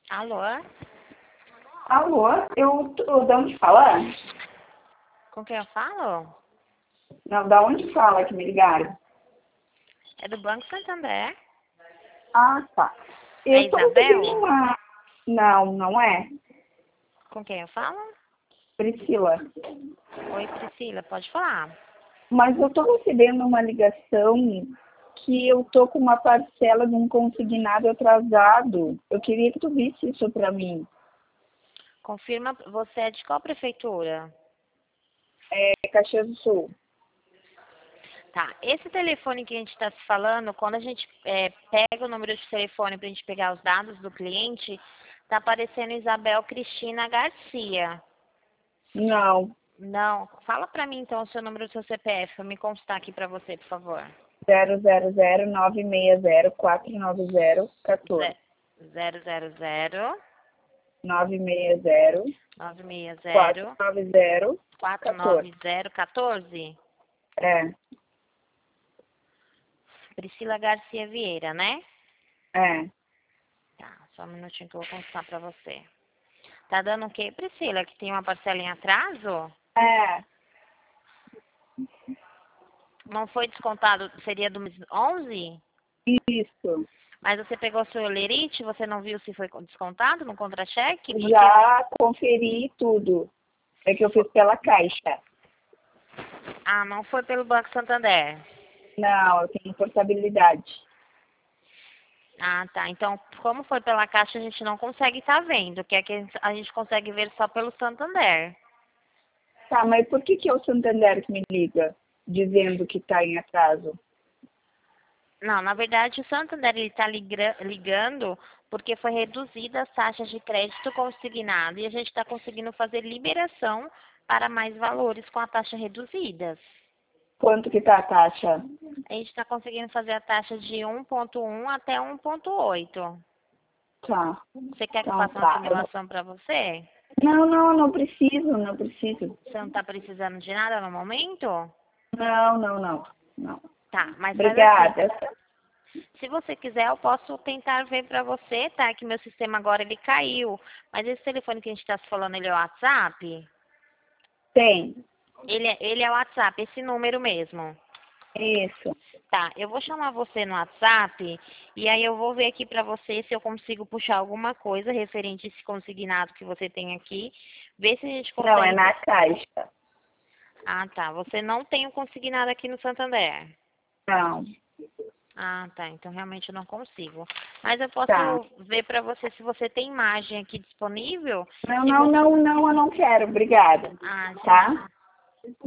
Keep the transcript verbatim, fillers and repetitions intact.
Alô? Alô, eu tô, de onde fala? Com quem eu falo? Não, da onde fala que me ligaram? É do Banco Santander. Ah, tá. É Eu tô Isabel? recebendo uma... Não, não é. Com quem eu falo? Priscila. Oi, Priscila, pode falar. Mas eu tô recebendo uma ligação que eu tô com uma parcela de um consignado atrasado. Eu queria que tu visse isso pra mim. Confirma, você é de qual prefeitura? É Caxias do Sul. Tá, esse telefone que a gente está se falando, quando a gente é, pega o número de telefone para a gente pegar os dados do cliente, tá aparecendo Isabel Cristina Garcia. Não. Não, fala para mim então o seu número do seu C P F, para me constar aqui para você, por favor. zero zero zero nove seis zero quatro nove zero um quatro. Zero zero zero nove seis zero nove seis quatro zero nove zero quatro quatorze. nove zero quatorze. É, Priscila Garcia Vieira, né? é. Tá, só um minutinho que eu vou constar pra você. Tá dando o quê, Priscila? Que tem uma parcela em atraso? É, Não foi descontado, seria do mês onze? isso. Mas você pegou seu lerite, você não viu se foi descontado no contra-cheque? Porque... Já conferi tudo. É que eu fiz pela Caixa. Ah, não foi pelo Banco Santander. Não, eu tenho portabilidade. Ah, tá. Então, como foi pela Caixa, a gente não consegue estar vendo, que é que a gente consegue ver só pelo Santander. Tá, mas por que que é o Santander que me liga dizendo que está em atraso? Não, na verdade, o Santander está ligando porque foi reduzida as taxas de crédito consignado e a gente está conseguindo fazer liberação para mais valores com a taxa reduzidas. Quanto que tá a taxa? A gente está conseguindo fazer a taxa de um ponto um até um ponto oito. Tá. Você quer que eu Então faça uma tá. Eu vou- simulação para você? Não, não, não preciso, não preciso. Você não está precisando de nada no momento? Não, não, não. Não. Tá, mas faz assim. Obrigada. Se você quiser, eu posso tentar ver para você, tá? Que meu sistema agora ele caiu. Mas esse telefone que a gente está se falando, ele é o WhatsApp? Tem. Ele é, ele é o WhatsApp, esse número mesmo. Isso. Tá, eu vou chamar você no WhatsApp e aí eu vou ver aqui pra você se eu consigo puxar alguma coisa referente a esse consignado que você tem aqui. Ver se a gente Não, é consegue... na Caixa. Ah, tá. Você não tem o consignado aqui no Santander. Não. Ah, tá. Então realmente eu não consigo. Mas eu posso Tá. ver pra você se você tem imagem aqui disponível. Não, Se não, você... não, não, eu não quero. Obrigada. Ah, Tá?